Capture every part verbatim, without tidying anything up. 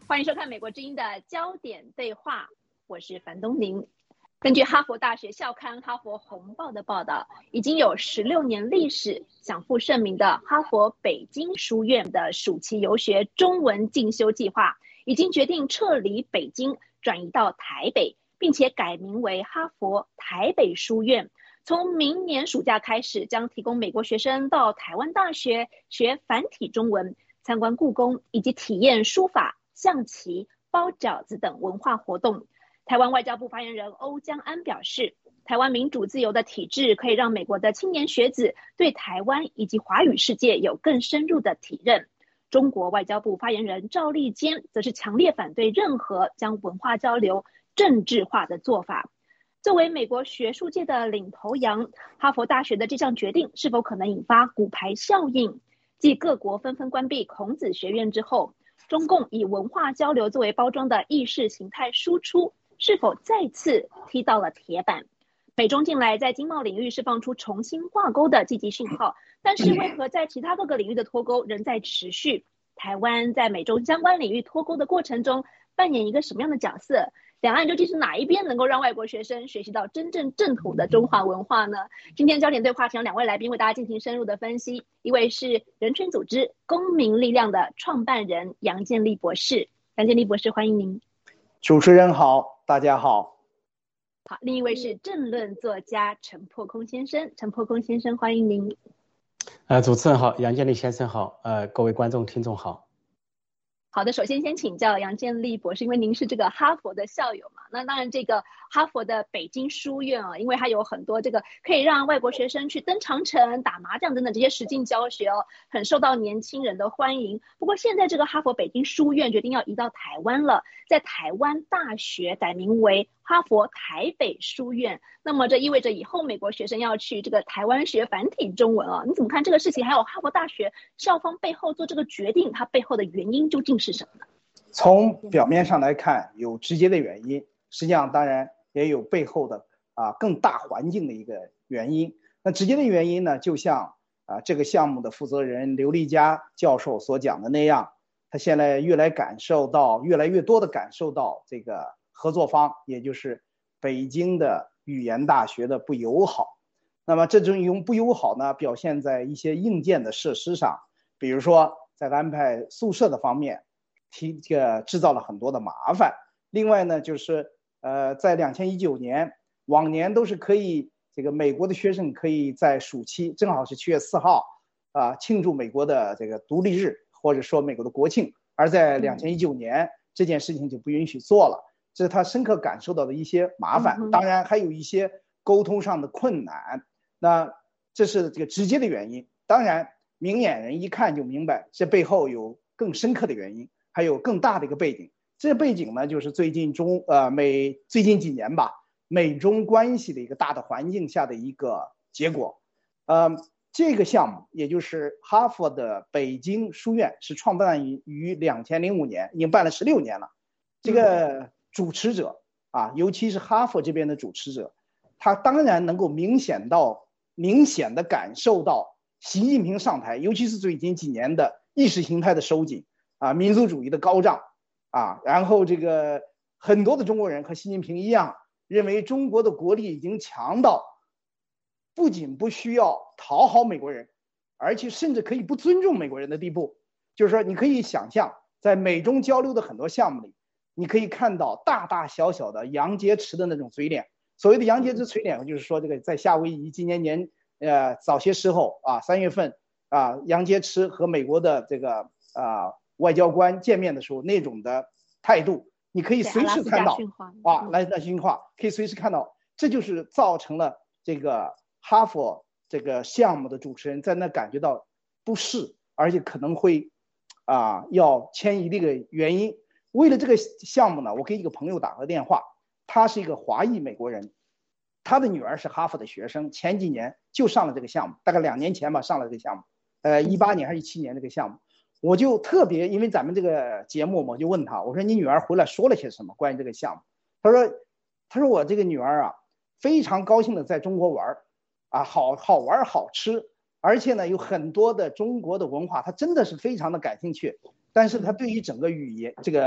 欢迎收看美国之音的焦点对话，我是樊东宁。根据哈佛大学校刊《哈佛红报》的报道，已经有十六年历史，享负盛名的哈佛北京书院的暑期游学中文进修计划，已经决定撤离北京，转移到台北，并且改名为哈佛台北书院。从明年暑假开始，将提供美国学生到台湾大学学繁体中文，参观故宫，以及体验书法、象棋、包饺子等文化活动。台湾外交部发言人欧江安表示，台湾民主自由的体制可以让美国的青年学子对台湾以及华语世界有更深入的体认。中国外交部发言人赵立坚则是强烈反对任何将文化交流政治化的做法。作为美国学术界的领头羊，哈佛大学的这项决定是否可能引发骨牌效应？继各国纷纷关闭孔子学院之后，中共以文化交流作为包装的意识形态输出，是否再次踢到了铁板？美中近来在经贸领域释放出重新挂钩的积极讯号，但是为何在其他各个领域的脱钩仍在持续？台湾在美中相关领域脱钩的过程中扮演一个什么样的角色？两岸究竟是哪一边能够让外国学生学习到真正正统的中华文化呢？今天焦点对话请两位来宾为大家进行深入的分析。一位是人权组织公民力量的创办人杨建立博士。杨建立博士，欢迎您。 主持人好，大家好。 好，另一位是政论作家陈破空先生。陈破空先生，欢迎您。 呃，主持人好，杨建立先生好，呃，各位观众听众好。 好的，首先先请教杨建立博士，因为您是这个哈佛的校友嘛，那当然这个哈佛的北京书院啊，因为它有很多这个可以让外国学生去登长城、打麻将等等这些实境教学哦，很受到年轻人的欢迎。不过现在这个哈佛北京书院决定要移到台湾了，在台湾大学改名为哈佛台北书院，那么这意味着以后美国学生要去这个台湾学繁体中文啊，你怎么看这个事情？还有哈佛大学校方背后做这个决定，它背后的原因究竟是什么呢？ 从表面上来看，有直接的原因，实际上当然也有背后的啊更大环境的一个原因。那直接的原因呢，就像啊这个项目的负责人刘立佳教授所讲的那样，他现在越来感受到越来越多的感受到这个合作方，也就是北京的语言大学的不友好。那么这种不友好呢，表现在一些硬件的设施上，比如说在安排宿舍的方面，提这个制造了很多的麻烦。另外呢，就是呃，在两千一九年，往年都是可以这个美国的学生可以在暑期，正好是七月四号啊、呃，庆祝美国的这个独立日，或者说美国的国庆，而在两千一九年、嗯、这件事情就不允许做了。这是他深刻感受到的一些麻烦，当然还有一些沟通上的困难，那这是这个直接的原因。当然明眼人一看就明白，这背后有更深刻的原因，还有更大的一个背景。这个背景呢，就是最近中呃美最近几年吧，美中关系的一个大的环境下的一个结果。呃，这个项目也就是哈佛的北京书院是创办于两千零五年，已经办了十六年了。这个主持者啊，尤其是哈佛这边的主持者，他当然能够明显到明显的感受到习近平上台，尤其是最近几年的意识形态的收紧啊，民族主义的高涨啊，然后这个很多的中国人和习近平一样，认为中国的国力已经强到不仅不需要讨好美国人，而且甚至可以不尊重美国人的地步。就是说，你可以想象，在美中交流的很多项目里，你可以看到大大小小的杨洁篪的那种嘴脸。所谓的杨洁篪嘴脸，就是说这个在夏威夷今年年呃早些时候啊，三月份啊，杨洁篪和美国的这个啊外交官见面的时候那种的态度，你可以随时看到啊，来那训话可以随时看到，这就是造成了这个哈佛这个项目的主持人在那感觉到不适，而且可能会啊要迁移的一个原因。为了这个项目呢，我给一个朋友打个电话，他是一个华裔美国人，他的女儿是哈佛的学生，前几年就上了这个项目，大概两年前吧上了这个项目，呃，一八年还是一七年这个项目，我就特别因为咱们这个节目，我就问他，我说你女儿回来说了些什么关于这个项目？他说，他说我这个女儿啊，非常高兴的在中国玩，啊，好好玩好吃，而且呢有很多的中国的文化，她真的是非常的感兴趣。但是他对于整个语言这个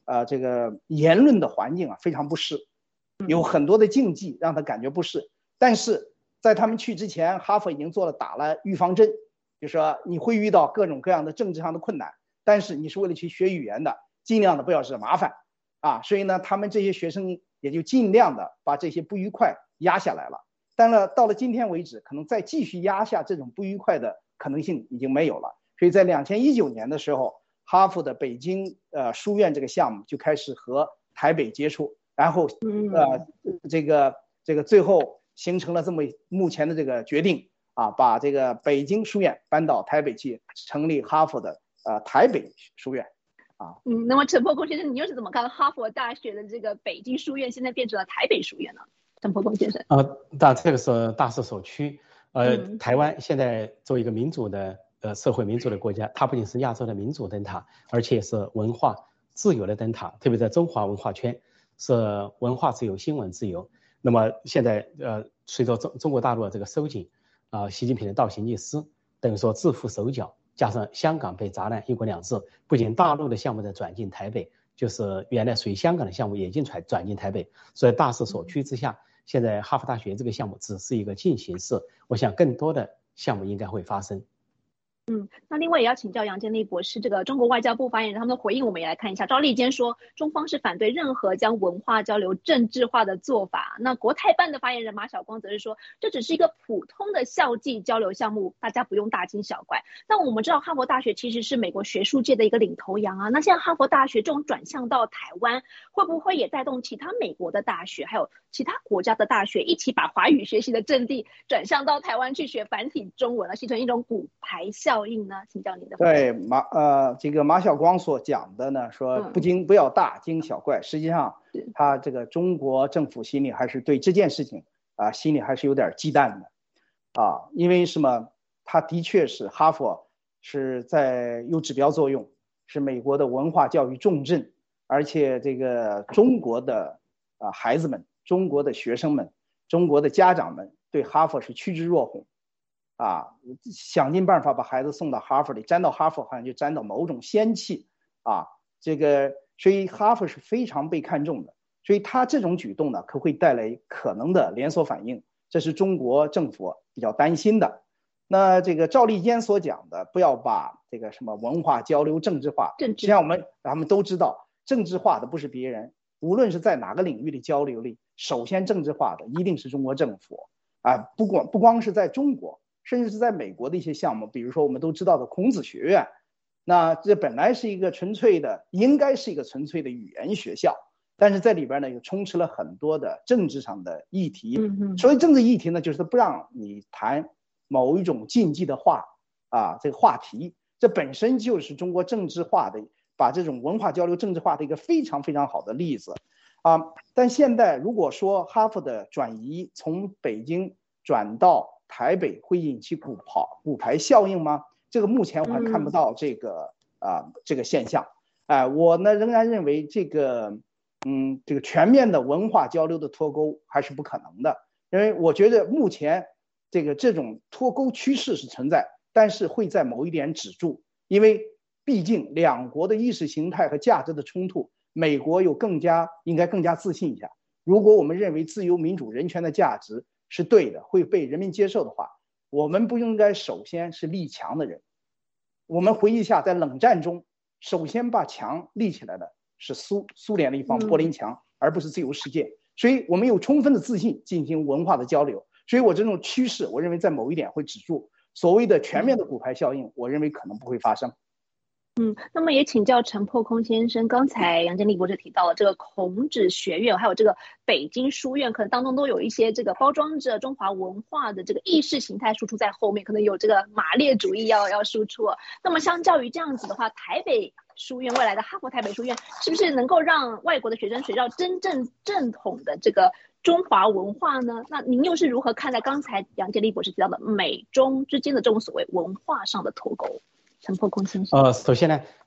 呃这个言论的环境啊非常不适，有很多的禁忌让他感觉不适。但是在他们去之前，哈佛已经做了打了预防针，就是说你会遇到各种各样的政治上的困难，但是你是为了去学语言的，尽量的不要惹麻烦啊。所以呢，他们这些学生也就尽量的把这些不愉快压下来了。但是到了今天为止，可能再继续压下这种不愉快的可能性已经没有了。所以在两千一九年的时候，哈佛的北京呃书院这个项目就开始和台北接触，然后呃这个这个最后形成了这么目前的这个决定啊，把这个北京书院搬到台北去，成立哈佛的呃台北书院啊。 嗯，那么陈破空先生，你又是怎么看哈佛大学的这个北京书院现在变成了台北书院呢？陈破空先生。 呃，但这个是大势所趋。呃， 嗯、 台湾现在作为一个民主的呃社会民主的国家，它不仅是亚洲的民主灯塔，而且是文化自由的灯塔，特别在中华文化圈是文化自由、新闻自由。那么现在呃，随着中中国大陆的这个收紧啊、呃，习近平的倒行逆施，等于说自负手脚，加上香港被砸烂，一国两制，不仅大陆的项目在转进台北，就是原来属于香港的项目也进转转进台北，所以大势所趋之下，现在哈佛大学这个项目只是一个进行式，我想更多的项目应该会发生。 嗯，那另外也要请教杨建立博士，这个中国外交部发言人他们的回应，我们也来看一下。赵立坚说，中方是反对任何将文化交流政治化的做法。那国台办的发言人马晓光则是说，这只是一个普通的校际交流项目，大家不用大惊小怪。但我们知道哈佛大学其实是美国学术界的一个领头羊啊。那现在哈佛大学这种转向到台湾，会不会也带动其他美国的大学，还有其他国家的大学一起把华语学习的阵地转向到台湾去学繁体中文，而形成一种骨牌效效应呢？请教您的。 对马呃，这个马晓光所讲的呢，说不惊不要大惊小怪。实际上，他这个中国政府心里还是对这件事情啊、呃，心里还是有点忌惮的啊，因为什么？他的确是哈佛是在有指标作用，是美国的文化教育重镇，而且这个中国的啊、呃、孩子们、中国的学生们、中国的家长们对哈佛是趋之若鹜。啊，想尽办法把孩子送到哈佛里，沾到哈佛好像就沾到某种仙气啊。这个，所以哈佛是非常被看重的。所以他这种举动呢，可会带来可能的连锁反应，这是中国政府比较担心的。那这个赵立坚所讲的，不要把这个什么文化交流政治化，实际上我们咱们都知道，政治化的不是别人，无论是在哪个领域的交流里，首先政治化的一定是中国政府啊，不光不光是在中国。甚至是在美国的一些项目，比如说我们都知道的孔子学院，那这本来是一个纯粹的，应该是一个纯粹的语言学校，但是在里边呢又充斥了很多的政治上的议题。所以政治议题呢，就是不让你谈某一种禁忌的话啊，这个话题，这本身就是中国政治化的，把这种文化交流政治化的一个非常非常好的例子啊。但现在如果说哈佛的转移从北京转到台北会引起骨牌骨牌效应吗？这个目前我还看不到这个啊、呃、这个现象。哎、呃，我呢仍然认为这个嗯这个全面的文化交流的脱钩还是不可能的，因为我觉得目前这个这种脱钩趋势是存在，但是会在某一点止住，因为毕竟两国的意识形态和价值的冲突，美国有更加应该更加自信一下。如果我们认为自由民主人权的价值是对的，会被人民接受的话，我们不应该首先是立墙的人。我们回忆一下，在冷战中，首先把墙立起来的是苏苏联的一方柏林墙，而不是自由世界。所以我们有充分的自信进行文化的交流。所以我这种趋势，我认为在某一点会止住。所谓的全面的骨牌效应，我认为可能不会发生。 嗯，那么也请教陈破空先生，刚才杨建立博士提到了这个孔子学院，还有这个北京书院，可能当中都有一些这个包装着中华文化的这个意识形态输出在后面，可能有这个马列主义要要输出。那么相较于这样子的话，台北书院未来的哈佛台北书院，是不是能够让外国的学生学到真正正统的这个中华文化呢？那您又是如何看待刚才杨建立博士提到的美中之间的这种所谓文化上的脱钩？陈破空先生。 呃，首先呢，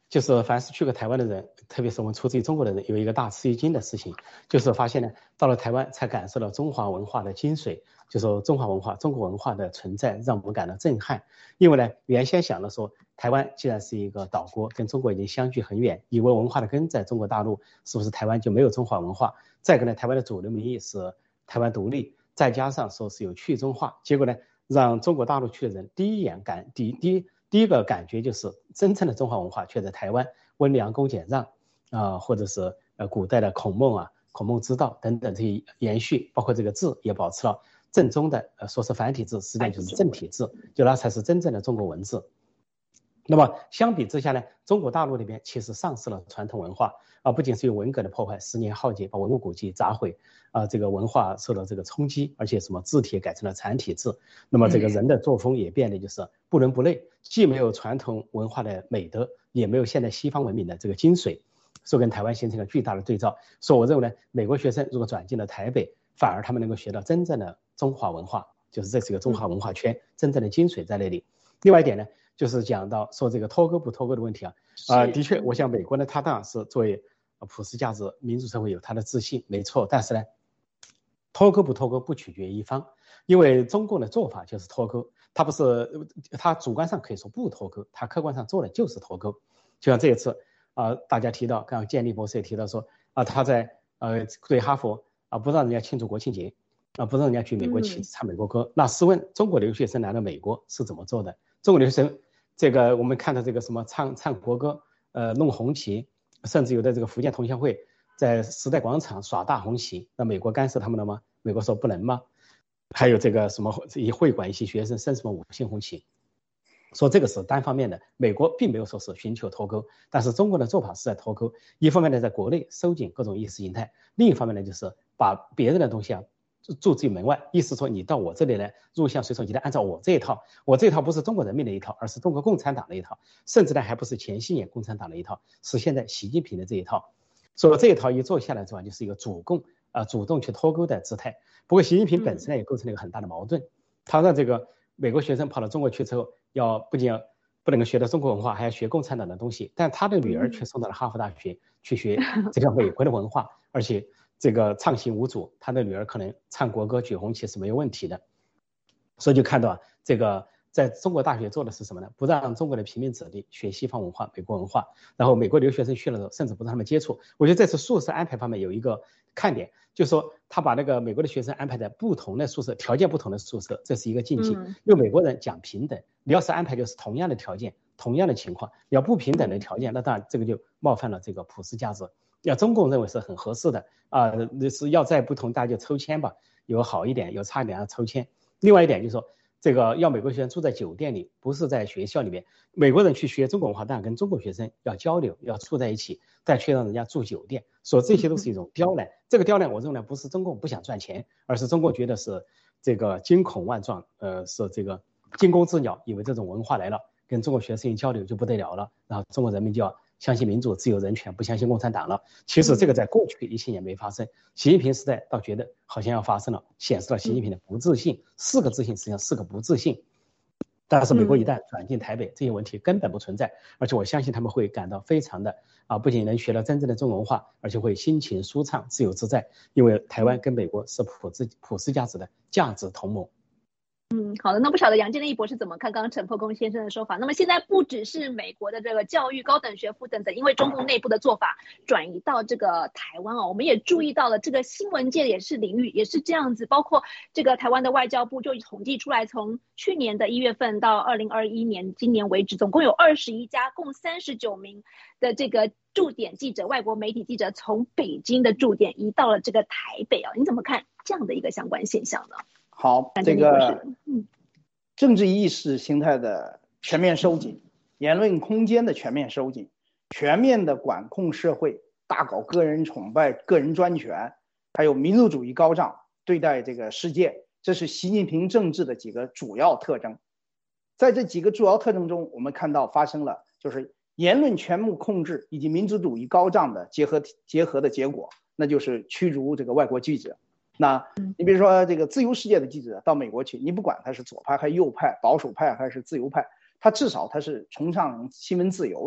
就是凡是去过台湾的人，特别是我们出自于中国的人，有一个大吃一惊的事情，就是发现呢，到了台湾才感受到中华文化的精髓，就说中华文化、中国文化的存在让我们感到震撼。因为呢，原先想的说，台湾既然是一个岛国，跟中国已经相距很远，以为文化的根在中国大陆，是不是台湾就没有中华文化？再一个呢，台湾的主流民意是台湾独立，再加上说是有去中化，结果呢，让中国大陆去的人第一眼感第第一。第一个感觉就是真正的中华文化却在台湾，温良恭俭让啊、呃，或者是呃古代的孔孟啊、孔孟之道等等这些延续，包括这个字也保持了正宗的，呃，说是繁体字，实际上就是正体字，就那才是真正的中国文字。那么相比之下呢，中国大陆那边其实丧失了传统文化啊，不仅是有文革的破坏，十年浩劫把文物古迹砸毁啊，这个文化受到这个冲击，而且什么字体改成了繁体字，那么这个人的作风也变得就是不伦不类，既没有传统文化的美德，也没有现代西方文明的这个精髓，所以跟台湾形成了巨大的对照。所以我认为呢，美国学生如果转进了台北，反而他们能够学到真正的中华文化，就是这是一个中华文化圈，真正的精髓在那里。另外一点呢，就是讲到说这个脱钩不脱钩的问题啊，啊、呃，的确，我想美国呢，它当然是作为普世价值民主社会有它的自信，没错。但是呢，脱钩不脱钩不取决于一方，因为中共的做法就是脱钩，它不是，它主观上可以说不脱钩，它客观上做的就是脱钩。就像这一次啊、呃，大家提到，刚刚建立博士也提到说啊、呃，他在呃对哈佛啊、呃、不让人家庆祝国庆节啊、呃，不让人家举美国旗唱美国歌。嗯、那试问中国留学生来到美国是怎么做的？中国留学生这个我们看到这个什么唱唱国歌，呃弄红旗，甚至有的这个福建同乡会在时代广场耍大红旗，那美国干涉他们了吗？美国说不能吗？还有这个什么以会馆一些学生升什么五星红旗，说这个是单方面的，美国并没有说是寻求脱钩，但是中国的做法是在脱钩。一方面呢，在国内收紧各种意识形态，另一方面呢，就是把别人的东西啊驻自己门外，意思说你到我这里来入乡随俗，你得按照我这一套，我这一套不是中国人民的一套，而是中国共产党的一套，甚至呢还不是前些年共产党的一套，是现在习近平的这一套。所以这一套一做下来之后，就是一个主共啊、呃、主动去脱钩的姿态。不过习近平本身呢也构成了一个很大的矛盾，他让这个美国学生跑到中国去之后，要不仅要不能够学到中国文化，还要学共产党的东西，但他的女儿却送到了哈佛大学去学这个美国的文化，而且这个畅行无阻，他的女儿可能唱国歌举红旗是没有问题的。所以就看到这个在中国大学做的是什么呢？不让中国的平民子弟学西方文化、美国文化，然后美国留学生去了之后，甚至不让他们接触。我觉得这次宿舍安排方面有一个看点，就是说他把那个美国的学生安排在不同的宿舍，条件不同的宿舍，这是一个禁忌。因为美国人讲平等，你要是安排就是同样的条件、同样的情况，你要不平等的条件，那当然这个就冒犯了这个普世价值。要中共认为是很合适的啊，呃，是要在不同大家就抽签吧，有好一点，有差一点要抽签。另外一点就是说，这个要美国学生住在酒店里，不是在学校里面。美国人去学中国文化，当然跟中国学生要交流，要住在一起，但却让人家住酒店，所以这些都是一种刁难。这个刁难，我认为不是中共不想赚钱，而是中共觉得是这个惊恐万状，呃，是这个惊弓之鸟，以为这种文化来了，跟中国学生一交流就不得了了，然后中国人民就要相信民主、自由、人权，不相信共产党了。其实这个在过去一些年没发生，习近平时代倒觉得好像要发生了，显示了习近平的不自信。四个自信实际上四个不自信。但是美国一旦转进台北，这些问题根本不存在，而且我相信他们会感到非常的啊，不仅能学到真正的中文化，而且会心情舒畅、自由自在，因为台湾跟美国是普世普世价值的价值同盟。 嗯，好的，那不晓得杨建立博士怎么看刚刚陈破公先生的说法？那么现在不只是美国的这个教育、高等学府等等，因为中共内部的做法转移到这个台湾哦，我们也注意到了这个新闻界也是领域也是这样子，包括这个台湾的外交部就统计出来，从去年的一月份到二零二一年今年为止，总共有二十一家，共三十九名的这个驻点记者、外国媒体记者从北京的驻点移到了这个台北啊，你怎么看这样的一个相关现象呢？ 好，这个政治意识形态的全面收紧，言论空间的全面收紧，全面的管控社会，大搞个人崇拜、个人专权，还有民族主义高涨对待这个世界，这是习近平政治的几个主要特征。在这几个主要特征中，我们看到发生了就是言论全部控制以及民族主义高涨的结合结合的结果，那就是驱逐这个外国记者。那你比如说这个自由世界的记者到美国去，你不管他是左派还是右派、保守派还是自由派，他至少他是崇尚新闻自由的，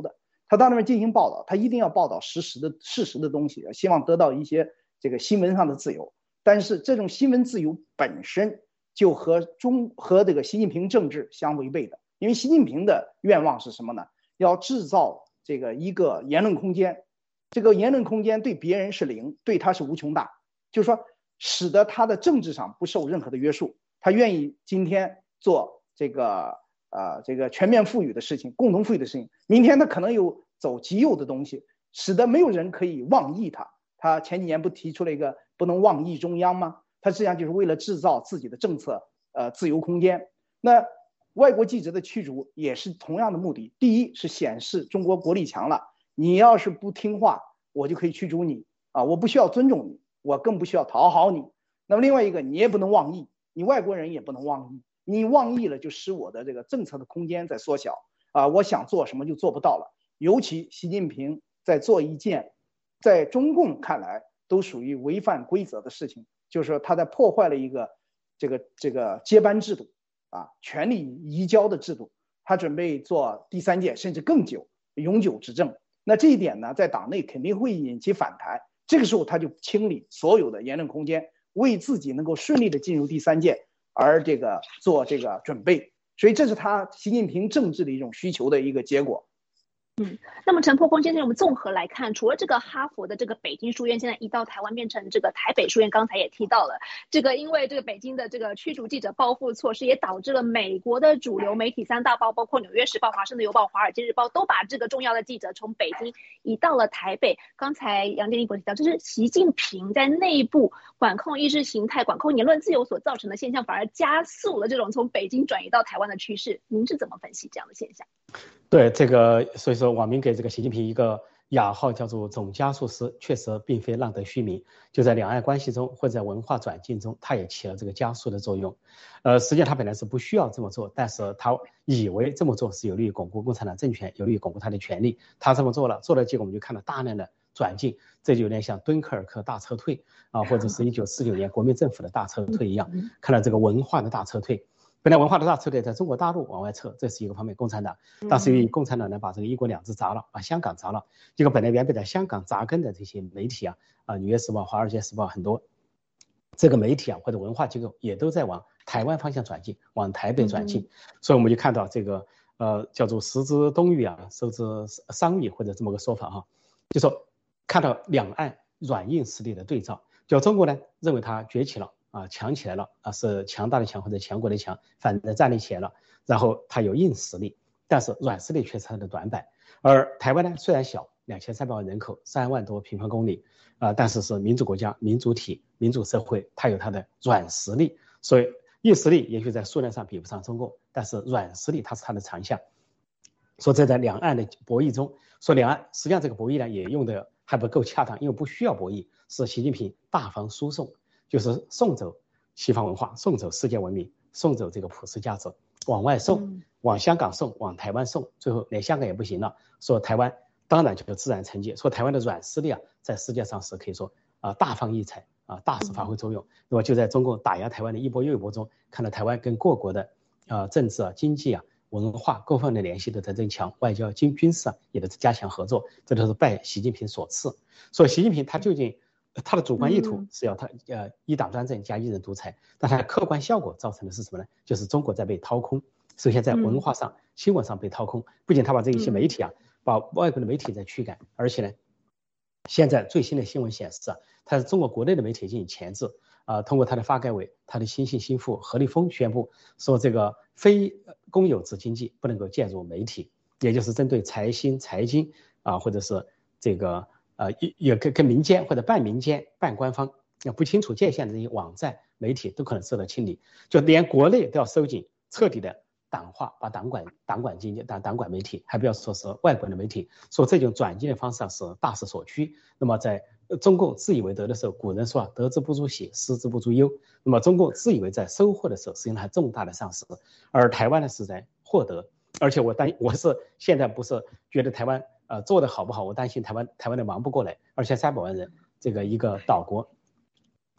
他到那边进行报道，他一定要报道实时的事实的东西，希望得到一些这个新闻上的自由。但是这种新闻自由本身就和中和这个习近平政治相违背的，因为习近平的愿望是什么呢？要制造这个一个言论空间，这个言论空间对别人是零，对他是无穷大，就是说使得他的政治上不受任何的约束，他愿意今天做这个呃这个全面富裕的事情，共同富裕的事情，明天他可能有走极右的东西，使得没有人可以妄议他。他前几年不提出了一个不能妄议中央吗？他实际上就是为了制造自己的政策呃自由空间。那外国记者的驱逐也是同样的目的，第一是显示中国国力强了，你要是不听话，我就可以驱逐你啊！我不需要尊重你，我更不需要讨好你。那么另外一个，你也不能妄议，你外国人也不能妄议，你妄议了就使我的这个政策的空间在缩小啊！我想做什么就做不到了。尤其习近平在做一件在中共看来都属于违反规则的事情，就是说他在破坏了一个这个这个接班制度啊，权力移交的制度，他准备做第三届甚至更久永久执政。那这一点呢，在党内肯定会引起反弹，这个时候他就清理所有的言论空间，为自己能够顺利的进入第三届而这个做这个准备，所以这是他习近平政治的一种需求的一个结果。 嗯，那么陈破空先生，我们综合来看，除了这个哈佛的这个北京书院现在移到台湾变成这个台北书院，刚才也提到了这个，因为这个北京的这个驱逐记者报复措施，也导致了美国的主流媒体三大报，包括纽约时报、华盛顿邮报、华尔街日报，都把这个重要的记者从北京移到了台北。刚才杨建一博提到，这是习近平在内部管控意识形态、管控言论自由所造成的现象，反而加速了这种从北京转移到台湾的趋势。您是怎么分析这样的现象？ 对这个，所以说网民给这个习近平一个雅号叫做总加速师，确实并非浪得虚名。就在两岸关系中或者在文化转进中，他也起了这个加速的作用。呃，实际上他本来是不需要这么做，但是他以为这么做是有利于巩固共产党政权，有利于巩固他的权利。他这么做了，做了结果我们就看到大量的转进，这就有点像敦刻尔克大撤退啊，或者是一九四九年国民政府的大撤退一样，看到这个文化的大撤退。本来文化的大撤退在中国大陆往外撤，这是一个方面，共产党。但是由于共产党呢把这个一国两制砸了，把香港砸了，这个本来原本在香港扎根的这些媒体啊，啊，纽约时报、华尔街时报很多，这个媒体啊或者文化机构也都在往台湾方向转进，往台北转进。所以我们就看到这个呃叫做食之东隅啊，收之桑榆或者这么个说法哈、啊，就说看到两岸软硬实力的对照，就中国呢认为它崛起了。啊，强起来了啊，是强大的强或者强国的强，反正站立起来了。然后它有硬实力，但是软实力却是它的短板。而台湾呢，虽然小，两千三百万人口，三万多平方公里，啊、呃，但是是民主国家、民主体、民主社会，它有它的软实力。所以硬实力也许在数量上比不上中共，但是软实力它是它的长项。说这在两岸的博弈中，说两岸实际上这个博弈呢也用的还不够恰当，因为不需要博弈，是习近平大方输送。就是送走西方文化，送走世界文明，送走这个普世价值，往外送，往香港送，往台湾送，最后连香港也不行了。说台湾当然就自然成绩，说台湾的软实力啊，在世界上是可以说啊、呃、大放异彩啊，大肆发挥作用。那么就在中共打压台湾的一波又一波中，看到台湾跟各国的啊、呃、政治啊、经济啊、文化各方面的联系都在增强，外交、经军事啊也都是加强合作，这都是拜习近平所赐。所以习近平他究竟。他的主观意图是要他呃一党专政加一人独裁，但他的客观效果造成的是什么呢？就是中国在被掏空。首先在文化上、新闻上被掏空，不仅他把这一些媒体啊，把外国的媒体在驱赶，而且呢，现在最新的新闻显示啊，他是中国国内的媒体进行钳制啊、呃，通过他的发改委、他的新信新副何立峰宣布说，这个非公有制经济不能够介入媒体，也就是针对财新、财经啊、呃，或者是这个。呃，也跟跟民间或者半民间、半官方不清楚界限的这些网站、媒体都可能受到清理，就连国内都要收紧，彻底的党化，把党管党管经济、党党管媒体，还不要说是外国的媒体。说这种转进的方式是大势所趋。那么在中共自以为得的时候，古人说啊，得之不足喜，失之不足忧。那么中共自以为在收获的时候，实际上还重大的丧失，而台湾呢是在获得。而且我担我是现在不是觉得台湾。呃，做的好不好？我担心台湾台湾的忙不过来，而且三百万人这个一个岛国，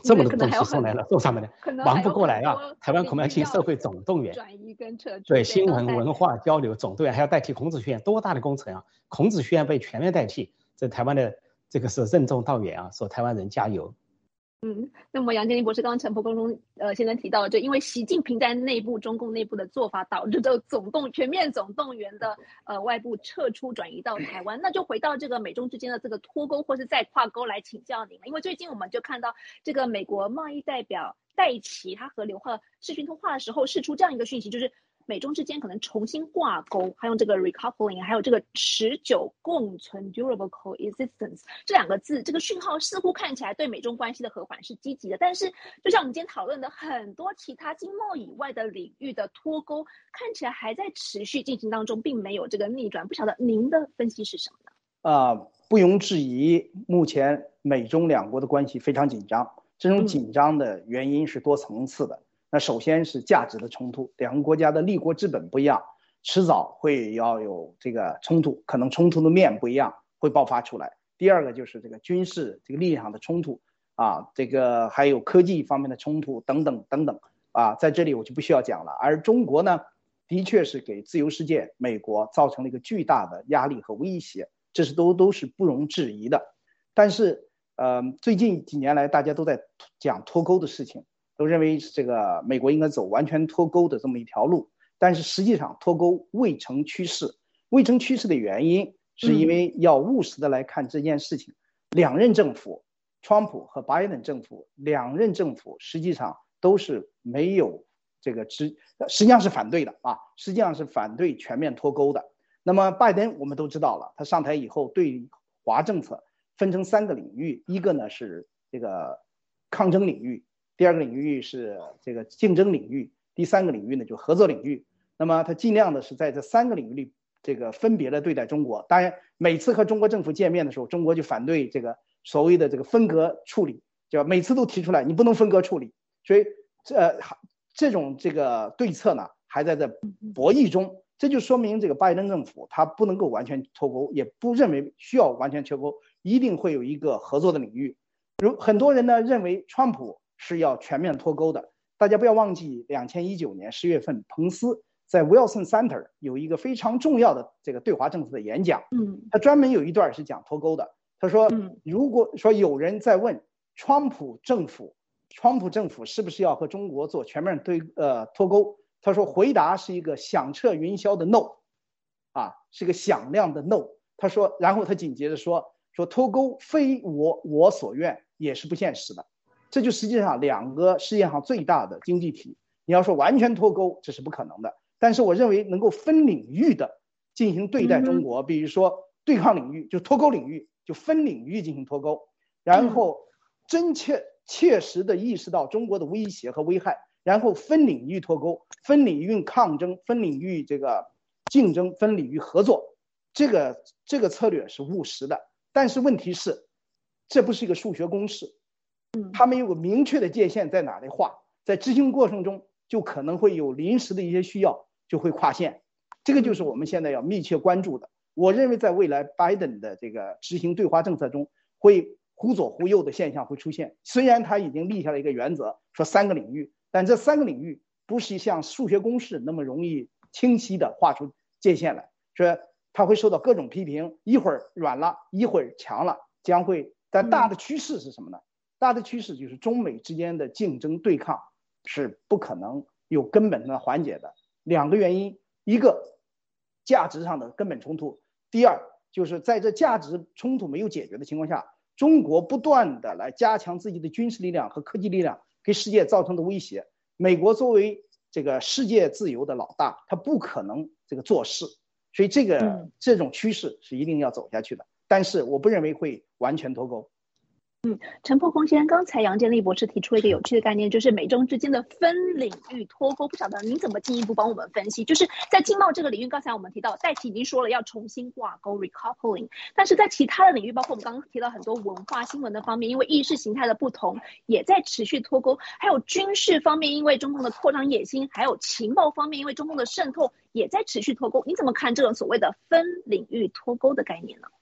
这么多东西送来了，送上面的，忙不过来啊！台湾恐怕要进社会总动员， 转移跟撤出， 对新闻文化交流总动员，还要代替孔子学院，多大的工程啊！孔子学院被全面代替，在台湾的这个是任重道远啊！说台湾人加油。 嗯，那么杨建立博士刚刚陈伯公中呃先生提到，就因为习近平在内部中共内部的做法，导致这总动全面总动员的呃外部撤出转移到台湾，那就回到这个美中之间的这个脱钩或是再跨钩来请教您了，因为最近我们就看到这个美国贸易代表戴琪他和刘鹤视讯通话的时候释出这样一个讯息，就是美中之间可能重新挂钩，还用这个 recoupling， 还有这个持久共存 durable coexistence 这两个字，这个讯号似乎看起来对美中关系的和缓是积极的，但是就像我们今天讨论的很多其他经贸以外的领域的脱钩，看起来还在持续进行当中，并没有这个逆转，不晓得您的分析是什么呢？ 呃，不容置疑，目前美中两国的关系非常紧张，这种紧张的原因是多层次的。嗯那首先是价值的冲突，两个国家的立国之本不一样，迟早会要有这个冲突，可能冲突的面不一样，会爆发出来。第二个就是这个军事这个力量的冲突啊，这个还有科技方面的冲突等等等等啊，在这里我就不需要讲了。而中国呢，的确是给自由世界美国造成了一个巨大的压力和威胁，这是都都是不容置疑的。但是呃，最近几年来大家都在讲脱钩的事情，都认为这个美国应该走完全脱钩的这么一条路，但是实际上脱钩未成趋势。未成趋势的原因是因为要务实的来看这件事情。嗯、两任政府，川普和拜登政府，两任政府实际上都是没有这个实实际上是反对的啊，实际上是反对全面脱钩的。那么拜登我们都知道了，他上台以后对华政策分成三个领域，一个呢是这个抗争领域。第二个领域是这个竞争领域，第三个领域呢就合作领域。那么他尽量的是在这三个领域里，这个分别的对待中国。当然，每次和中国政府见面的时候，中国就反对这个所谓的这个分割处理，就每次都提出来你不能分割处理。所以，呃，这种这个对策呢还在这博弈中。这就说明这个拜登政府他不能够完全脱钩，也不认为需要完全脱钩，一定会有一个合作的领域。如很多人呢认为川普是要全面脱钩的，大家不要忘记，二零一九年十月份，彭斯在 Wilson Center 有一个非常重要的这个对华政策的演讲，嗯，他专门有一段是讲脱钩的。他说，如果说有人在问川普政府，川普政府是不是要和中国做全面对呃脱钩，他说回答是一个响彻云霄的 no， 啊，是个响亮的 no。他说，然后他紧接着说，说脱钩非我我所愿，也是不现实的。这就实际上两个世界上最大的经济体，你要说完全脱钩，这是不可能的。但是我认为能够分领域的进行对待中国，比如说对抗领域就脱钩领域，就分领域进行脱钩，然后真切切实的意识到中国的威胁和危害，然后分领域脱钩，分领域抗争，分领域这个竞争，分领域合作，这个这个策略是务实的。但是问题是，这不是一个数学公式。他们有个明确的界限在哪里画，在执行过程中就可能会有临时的一些需要，就会跨线。这个就是我们现在要密切关注的。我认为在未来拜登的这个执行对华政策中，会忽左忽右的现象会出现。虽然他已经立下了一个原则，说三个领域，但这三个领域不是像数学公式那么容易清晰的画出界限来，说他会受到各种批评，一会儿软了，一会儿强了，将会。但大的趋势是什么呢？大的趋势就是中美之间的竞争对抗是不可能有根本的缓解的。两个原因，一个价值上的根本冲突，第二就是在这价值冲突没有解决的情况下，中国不断的来加强自己的军事力量和科技力量给世界造成的威胁。美国作为这个世界自由的老大，他不可能这个做事，所以这个、嗯、这种趋势是一定要走下去的。但是我不认为会完全脱钩。 嗯，陈破空先生，刚才杨建立博士提出了一个有趣的概念，就是美中之间的分领域脱钩，不晓得您怎么进一步帮我们分析？就是在经贸这个领域，刚才我们提到戴琪已经说了要重新挂钩 recoupling， 但是在其他的领域，包括我们刚刚提到很多文化新闻的方面，因为意识形态的不同，也在持续脱钩；还有军事方面，因为中共的扩张野心，还有情报方面，因为中共的渗透，也在持续脱钩。你怎么看这种所谓的分领域脱钩的概念呢？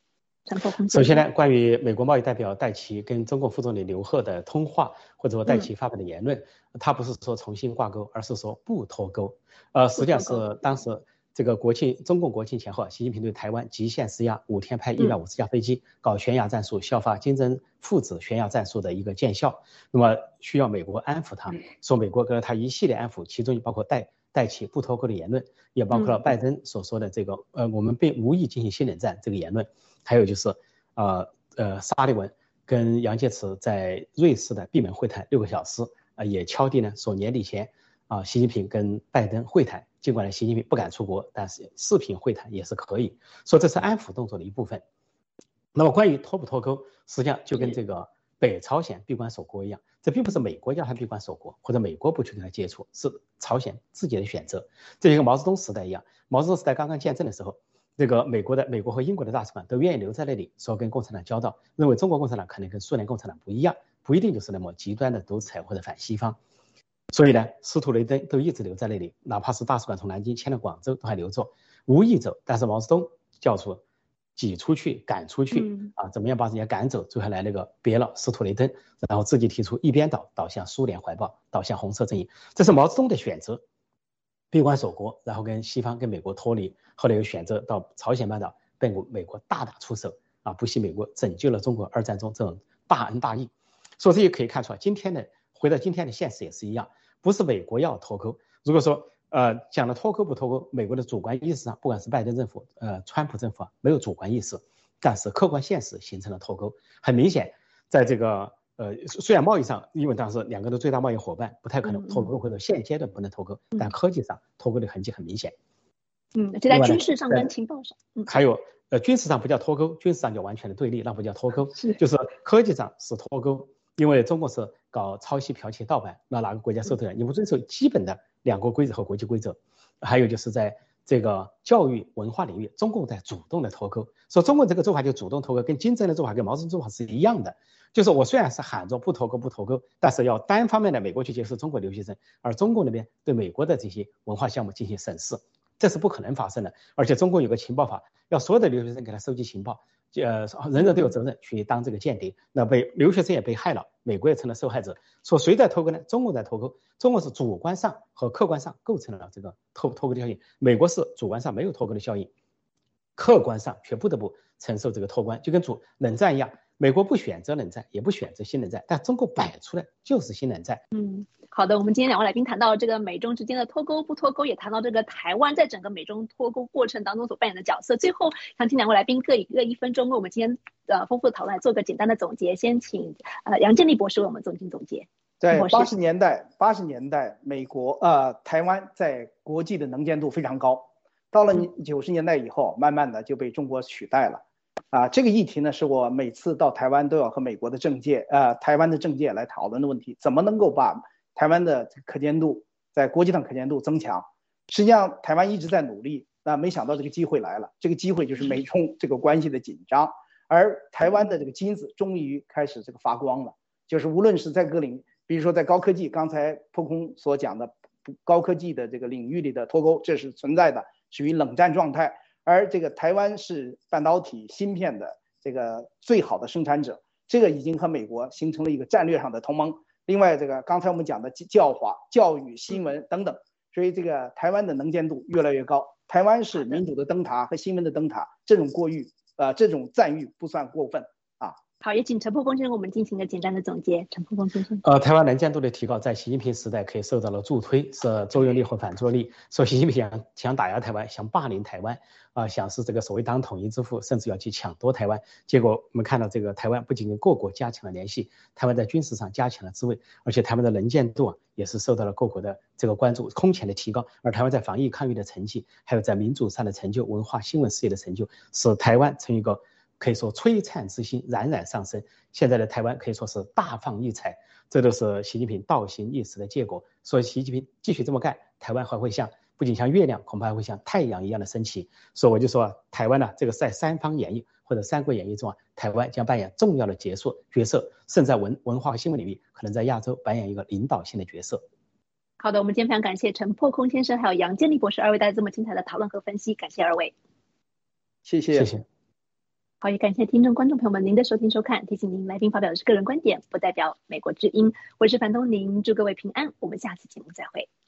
陈破空。 首先呢，关于美国贸易代表戴琪跟中共副总理刘鹤的通话，或者说戴琪发表的言论，嗯、他不是说重新挂钩，而是说不脱钩。呃，实际上是当时这个国庆中共国庆前后，习近平对台湾极限施压，五天派一百五十架飞机，搞悬崖战术，效法金正恩父子悬崖战术的一个见效。那么需要美国安抚他，说美国给了他一系列安抚，其中包括戴戴琪不脱钩的言论，也包括了拜登所说的这个呃我们并无意进行新冷战这个言论，还有就是呃呃沙利文跟杨洁篪在瑞士的闭门会谈六个小时，呃也敲定了说年底前啊、呃、习近平跟拜登会谈。尽管呢，习近平不敢出国，但是视频会谈也是可以，说这是安抚动作的一部分。那么关于脱不脱钩，实际上就跟这个北朝鲜闭关锁国一样，这并不是美国叫他闭关锁国，或者美国不去跟他接触，是朝鲜自己的选择。这就跟毛泽东时代一样，毛泽东时代刚刚建政的时候，这个美国的美国和英国的大使馆都愿意留在那里，说跟共产党交道，认为中国共产党可能跟苏联共产党不一样，不一定就是那么极端的独裁或者反西方。所以呢，司徒雷登都一直留在那里，哪怕是大使馆从南京迁到广州都还留着，无意走。但是毛泽东叫出挤出去赶出去、嗯、啊，怎么样把人家赶走，最后来那个别了司徒雷登，然后自己提出一边倒，倒向苏联怀抱，倒向红色阵营，这是毛泽东的选择，闭关锁国，然后跟西方跟美国脱离，后来又选择到朝鲜半岛被美国大打出手啊，不惜美国拯救了中国二战中这种大恩大义。所以这也可以看出来，今天的回到今天的现实也是一样，不是美国要脱钩。如果说呃讲的脱钩不脱钩，美国的主观意识上，不管是拜登政府、呃川普政府啊，没有主观意识，但是客观现实形成了脱钩。很明显，在这个呃虽然贸易上，因为当时两个的最大贸易伙伴不太可能脱钩，或者现阶段不能脱钩，但科技上脱钩的痕迹很明显。 嗯，这在军事上跟情报上，嗯， 还有呃军事上不叫脱钩，军事上叫完全的对立，那不叫脱钩，是就是科技上是脱钩。因为中国是搞抄袭、剽窃、盗版，那哪个国家受罪了？你不遵守基本的两国规则和国际规则。还有就是在这个教育文化领域，中共在主动的脱钩。所以中国这个做法就主动脱钩，跟金正恩的做法跟毛泽东做法是一样的。就是我虽然是喊着不脱钩不脱钩，但是要单方面的美国去接受中国留学生，而中共那边对美国的这些文化项目进行审视，这是不可能发生的。而且中共有个情报法，要所有的留学生给他收集情报。呃，人人都有责任去当这个间谍，那被留学生也被害了，美国也成了受害者。说谁在脱钩呢？中国在脱钩，中国是主观上和客观上构成了这个脱脱钩的效应，美国是主观上没有脱钩的效应，客观上却不得不承受这个脱钩，就跟主冷战一样，美国不选择冷战，也不选择新冷战，但中国摆出来就是新冷战。 嗯。好的，我们今天两位来宾谈到这个美中之间的脱钩不脱钩，也谈到这个台湾在整个美中脱钩过程当中所扮演的角色。最后想请两位来宾各以各一分钟为我们今天呃丰富的讨论来做个简单的总结。先请呃杨建立博士为我们总结总结。 在八十年代，八十年代美国呃台湾在国际的能见度非常高，到了九十年代以后，慢慢的就被中国取代了。啊，这个议题呢，是我每次到台湾都要和美国的政界呃台湾的政界来讨论的问题，怎么能够把台湾的可见度在国际上可见度增强。实际上台湾一直在努力，那没想到这个机会来了，这个机会就是美中这个关系的紧张，而台湾的这个金子终于开始这个发光了，就是无论是在各领，比如说在高科技，刚才破空所讲的高科技的这个领域里的脱钩，这是存在的，属于冷战状态。而这个台湾是半导体芯片的这个最好的生产者，这个已经和美国形成了一个战略上的同盟。另外，这个刚才我们讲的教化、教育、新闻等等，所以这个台湾的能见度越来越高。台湾是民主的灯塔和新闻的灯塔，这种过誉，呃，这种赞誉不算过分啊。 好，也请陈破空先生我们进行一个简单的总结。陈破空先生， 呃，台湾能见度的提高，在习近平时代可以受到了助推，是作用力和反作用力。说习近平想想打压台湾，想霸凌台湾，啊、呃，想是这个所谓当统一之父，甚至要去抢夺台湾。结果我们看到，这个台湾不仅跟各国加强了联系，台湾在军事上加强了自卫，而且台湾的能见度啊，也是受到了各国的这个关注，空前的提高。而台湾在防疫抗疫的成绩，还有在民主上的成就、文化新闻事业的成就，使台湾成一个可以说璀璨之星冉冉上升。现在的台湾可以说是大放异彩，这都是习近平倒行逆施的结果。所以习近平继续这么干，台湾还会像不仅像月亮，恐怕还会像太阳一样的升起。所以我就说，台湾呢，这个在三方演绎或者三国演义中啊，台湾将扮演重要的角色角色，甚至在文文化和新闻领域，可能在亚洲扮演一个领导性的角色。 好的，我们今天非常感谢陈破空先生还有杨建立博士二位带来这么精彩的讨论和分析，感谢二位。 谢谢。 谢谢。 好，也感谢听众观众朋友们您的收听收看。提醒您，来宾发表的是个人观点，不代表美国之音。我是樊东宁，祝各位平安，我们下次节目再会。